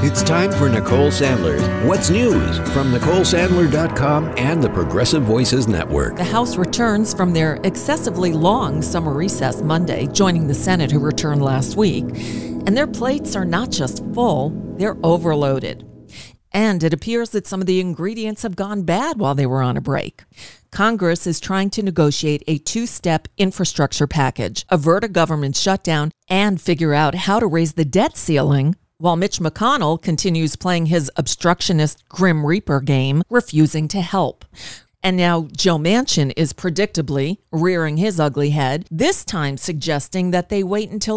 It's time for Nicole Sandler's What's News from NicoleSandler.com and the Progressive Voices Network. The House returns from their excessively long summer recess Monday, joining the Senate, who returned last week. And their plates are not just full, they're overloaded. And it appears that some of the ingredients have gone bad while they were on a break. Congress is trying to negotiate a two-step infrastructure package, avert a government shutdown, and figure out how to raise the debt ceiling, while Mitch McConnell continues playing his obstructionist Grim Reaper game, refusing to help. And now Joe Manchin is predictably rearing his ugly head, this time suggesting that they wait until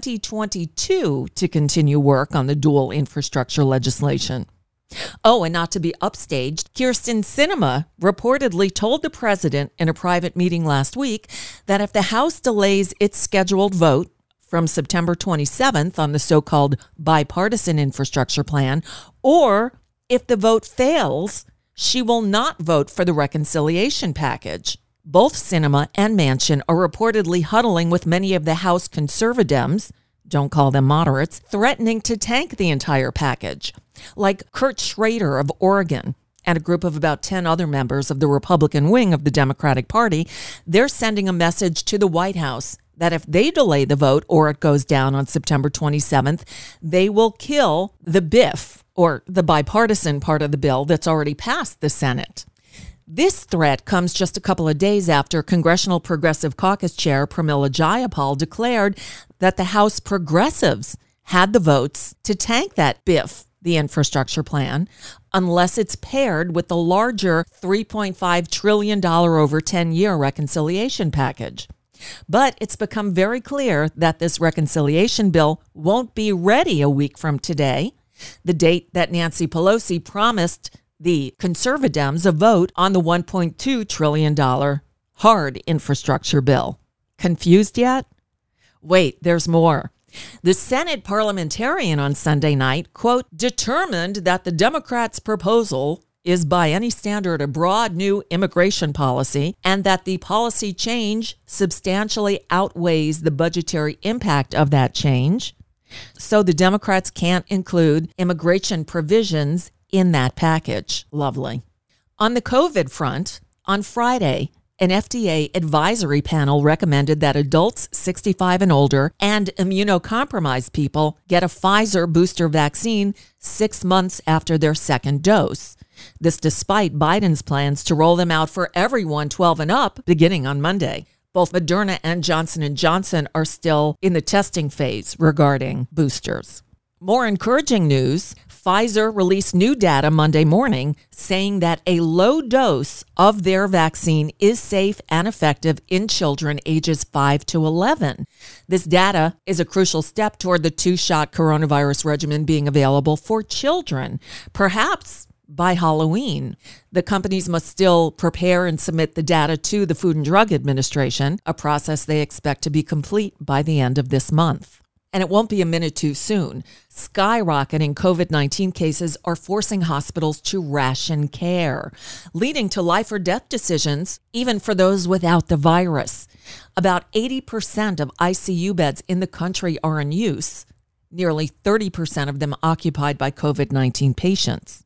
2022 to continue work on the dual infrastructure legislation. Oh, and not to be upstaged, Kyrsten Sinema reportedly told the president in a private meeting last week that if the House delays its scheduled vote from September 27th on the so-called bipartisan infrastructure plan, or if the vote fails, she will not vote for the reconciliation package. Both Sinema and Manchin are reportedly huddling with many of the House conservadems, don't call them moderates, threatening to tank the entire package. Like Kurt Schrader of Oregon and a group of about 10 other members of the Republican wing of the Democratic Party, they're sending a message to the White House that if they delay the vote or it goes down on September 27th, they will kill the BIF, or the bipartisan part of the bill that's already passed the Senate. This threat comes just a couple of days after Congressional Progressive Caucus Chair Pramila Jayapal declared that the House progressives had the votes to tank that BIF, the infrastructure plan, unless it's paired with the larger $3.5 trillion over 10-year reconciliation package. But it's become very clear that this reconciliation bill won't be ready a week from today, the date that Nancy Pelosi promised the conservadems a vote on the $1.2 trillion hard infrastructure bill. Confused yet? Wait, there's more. The Senate parliamentarian on Sunday night, quote, determined that the Democrats' proposal is by any standard a broad new immigration policy and that the policy change substantially outweighs the budgetary impact of that change. So the Democrats can't include immigration provisions in that package. Lovely. On the COVID front, on Friday, an FDA advisory panel recommended that adults 65 and older and immunocompromised people get a Pfizer booster vaccine 6 months after their second dose. This despite Biden's plans to roll them out for everyone 12 and up beginning on Monday. Both Moderna and Johnson & Johnson are still in the testing phase regarding boosters. More encouraging news, Pfizer released new data Monday morning saying that a low dose of their vaccine is safe and effective in children ages 5 to 11. This data is a crucial step toward the two-shot coronavirus regimen being available for children, perhaps by Halloween. The companies must still prepare and submit the data to the Food and Drug Administration, a process they expect to be complete by the end of this month. And it won't be a minute too soon. Skyrocketing COVID-19 cases are forcing hospitals to ration care, leading to life or death decisions, even for those without the virus. About 80% of ICU beds in the country are in use, nearly 30% of them occupied by COVID-19 patients.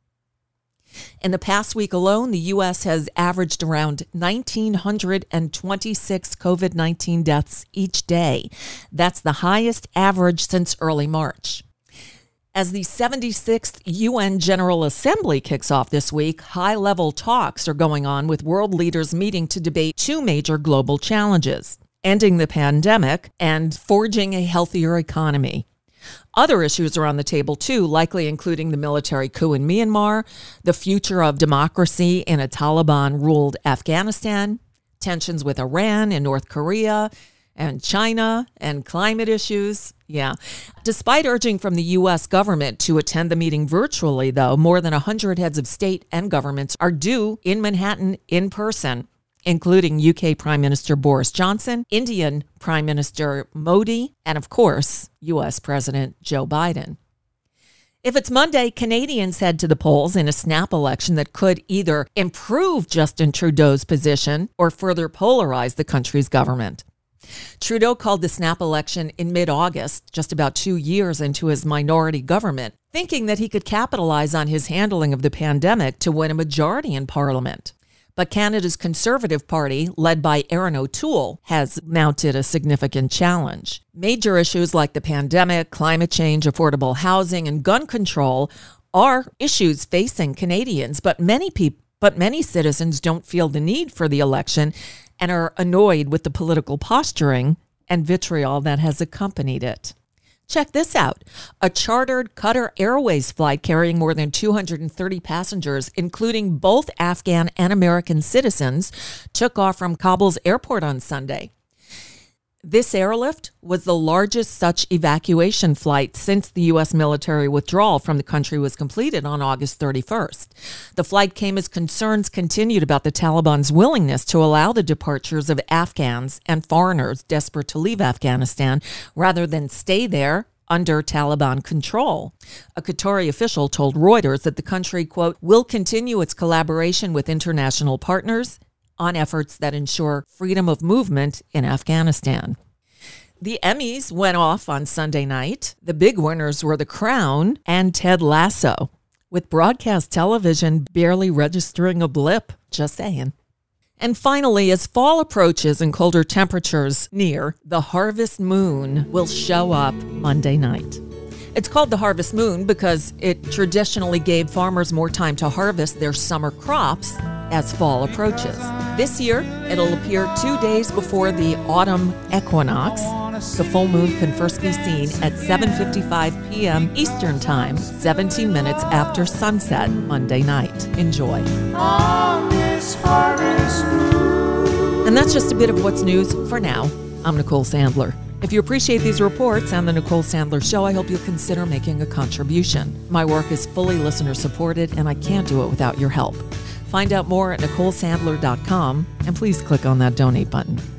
In the past week alone, the U.S. has averaged around 1,926 COVID-19 deaths each day. That's the highest average since early March. As the 76th UN General Assembly kicks off this week, high-level talks are going on with world leaders meeting to debate two major global challenges: ending the pandemic and forging a healthier economy. Other issues are on the table, too, likely including the military coup in Myanmar, the future of democracy in a Taliban-ruled Afghanistan, tensions with Iran and North Korea, and China, and climate issues. Yeah. Despite urging from the U.S. government to attend the meeting virtually, though, more than 100 heads of state and governments are due in Manhattan in person, including UK Prime Minister Boris Johnson, Indian Prime Minister Modi, and of course, US President Joe Biden. If it's Monday, Canadians head to the polls in a snap election that could either improve Justin Trudeau's position or further polarize the country's government. Trudeau called the snap election in mid-August, just about 2 years into his minority government, thinking that he could capitalize on his handling of the pandemic to win a majority in Parliament. But Canada's Conservative Party, led by Erin O'Toole, has mounted a significant challenge. Major issues like the pandemic, climate change, affordable housing, and gun control are issues facing Canadians, but many citizens don't feel the need for the election and are annoyed with the political posturing and vitriol that has accompanied it. Check this out. A chartered Qatar Airways flight carrying more than 230 passengers, including both Afghan and American citizens, took off from Kabul's airport on Sunday. This airlift was the largest such evacuation flight since the U.S. military withdrawal from the country was completed on August 31st. The flight came as concerns continued about the Taliban's willingness to allow the departures of Afghans and foreigners desperate to leave Afghanistan rather than stay there under Taliban control. A Qatari official told Reuters that the country, quote, will continue its collaboration with international partners on efforts that ensure freedom of movement in Afghanistan. The Emmys went off on Sunday night. The big winners were The Crown and Ted Lasso, with broadcast television barely registering a blip, just saying. And finally, as fall approaches and colder temperatures near, the harvest moon will show up Monday night. It's called the harvest moon because it traditionally gave farmers more time to harvest their summer crops as fall approaches. This year, it'll appear 2 days before the autumn equinox. The full moon can first be seen at 7:55 p.m. Eastern Time, 17 minutes after sunset Monday night. Enjoy. And that's just a bit of what's news for now. I'm Nicole Sandler. If you appreciate these reports and The Nicole Sandler Show, I hope you'll consider making a contribution. My work is fully listener-supported, and I can't do it without your help. Find out more at NicoleSandler.com, and please click on that donate button.